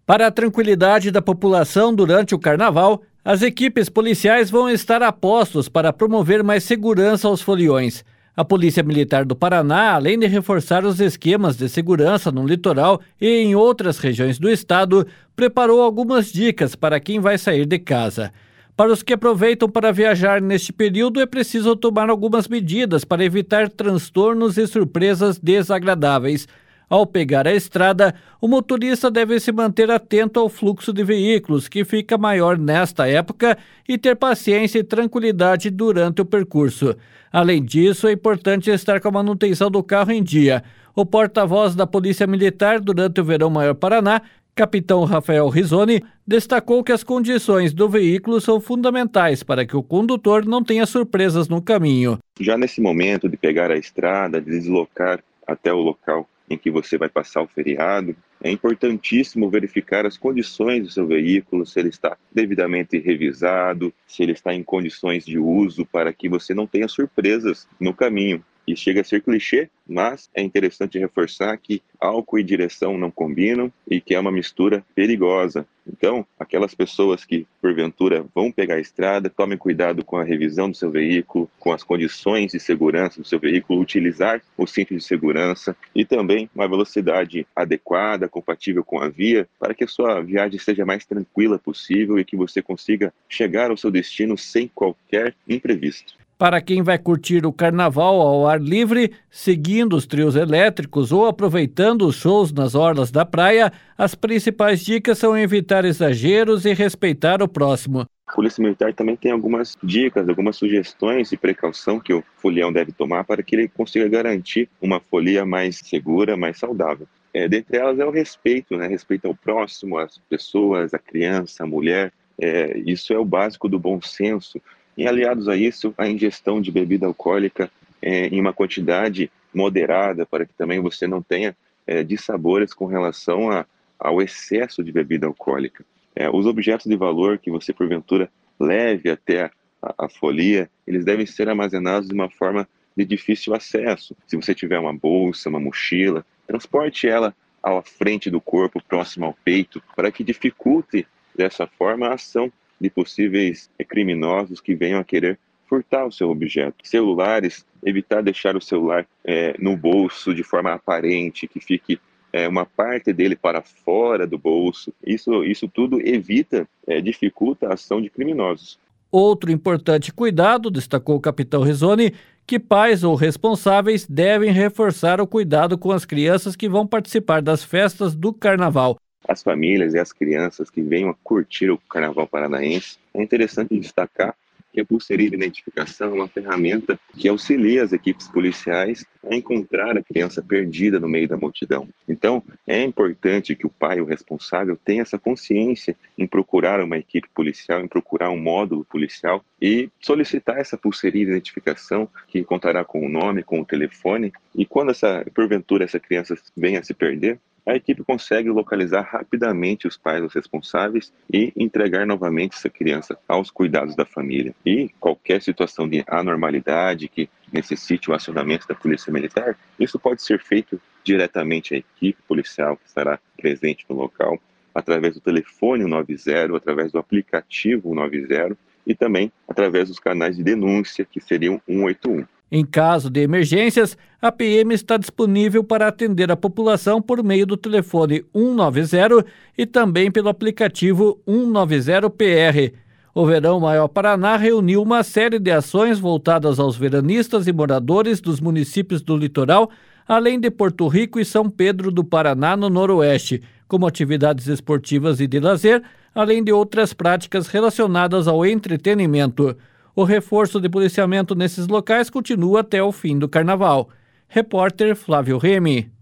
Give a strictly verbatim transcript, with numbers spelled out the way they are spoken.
Para a tranquilidade da população durante o carnaval, as equipes policiais vão estar a postos para promover mais segurança aos foliões. A Polícia Militar do Paraná, além de reforçar os esquemas de segurança no litoral e em outras regiões do estado, preparou algumas dicas para quem vai sair de casa. Para os que aproveitam para viajar neste período, é preciso tomar algumas medidas para evitar transtornos e surpresas desagradáveis. Ao pegar a estrada, o motorista deve se manter atento ao fluxo de veículos, que fica maior nesta época, e ter paciência e tranquilidade durante o percurso. Além disso, é importante estar com a manutenção do carro em dia. O porta-voz da Polícia Militar durante o Verão Maior Paraná, Capitão Rafael Rizzoni, destacou que as condições do veículo são fundamentais para que o condutor não tenha surpresas no caminho. Já nesse momento de pegar a estrada, de deslocar até o local em que você vai passar o feriado, é importantíssimo verificar as condições do seu veículo, se ele está devidamente revisado, se ele está em condições de uso, para que você não tenha surpresas no caminho. E chega a ser clichê, mas é interessante reforçar que álcool e direção não combinam e que é uma mistura perigosa. Então, aquelas pessoas que, porventura, vão pegar a estrada, tomem cuidado com a revisão do seu veículo, com as condições de segurança do seu veículo, utilizar o cinto de segurança e também uma velocidade adequada, compatível com a via, para que a sua viagem seja mais tranquila possível e que você consiga chegar ao seu destino sem qualquer imprevisto. Para quem vai curtir o carnaval ao ar livre, seguindo os trios elétricos ou aproveitando os shows nas orlas da praia, as principais dicas são evitar exageros e respeitar o próximo. A Polícia Militar também tem algumas dicas, algumas sugestões de precaução que o folião deve tomar para que ele consiga garantir uma folia mais segura, mais saudável. É, dentre elas é o respeito, né? Respeito ao próximo, às pessoas, à criança, à mulher. É, isso é o básico do bom senso. E aliados a isso, a ingestão de bebida alcoólica é, em uma quantidade moderada, para que também você não tenha é, dissabores com relação a, ao excesso de bebida alcoólica. É, os objetos de valor que você, porventura, leve até a, a folia, eles devem ser armazenados de uma forma de difícil acesso. Se você tiver uma bolsa, uma mochila, transporte ela à frente do corpo, próximo ao peito, para que dificulte, dessa forma, a ação de possíveis criminosos que venham a querer furtar o seu objeto. Celulares, evitar deixar o celular é, no bolso de forma aparente, que fique é, uma parte dele para fora do bolso. Isso, isso tudo evita, é, dificulta a ação de criminosos. Outro importante cuidado, destacou o capitão Rizzoni, que pais ou responsáveis devem reforçar o cuidado com as crianças que vão participar das festas do carnaval. As famílias e as crianças que venham a curtir o Carnaval Paranaense, é interessante destacar que a pulseirinha de identificação é uma ferramenta que auxilia as equipes policiais a encontrar a criança perdida no meio da multidão. Então, é importante que o pai, o responsável, tenha essa consciência em procurar uma equipe policial, em procurar um módulo policial e solicitar essa pulseirinha de identificação que contará com o nome, com o telefone. E quando, essa, porventura, essa criança venha a se perder, a equipe consegue localizar rapidamente os pais, os responsáveis, e entregar novamente essa criança aos cuidados da família. E qualquer situação de anormalidade que necessite o acionamento da Polícia Militar, isso pode ser feito diretamente à equipe policial que estará presente no local, através do telefone cento e noventa, através do aplicativo cento e noventa e também através dos canais de denúncia, que seriam cento e oitenta e um. Em caso de emergências, a P M está disponível para atender a população por meio do telefone cento e noventa e também pelo aplicativo cento e noventa P R. O Verão Maior Paraná reuniu uma série de ações voltadas aos veranistas e moradores dos municípios do litoral, além de Porto Rico e São Pedro do Paraná, no Noroeste, como atividades esportivas e de lazer, além de outras práticas relacionadas ao entretenimento. O reforço de policiamento nesses locais continua até o fim do carnaval. Repórter Flávio Remy.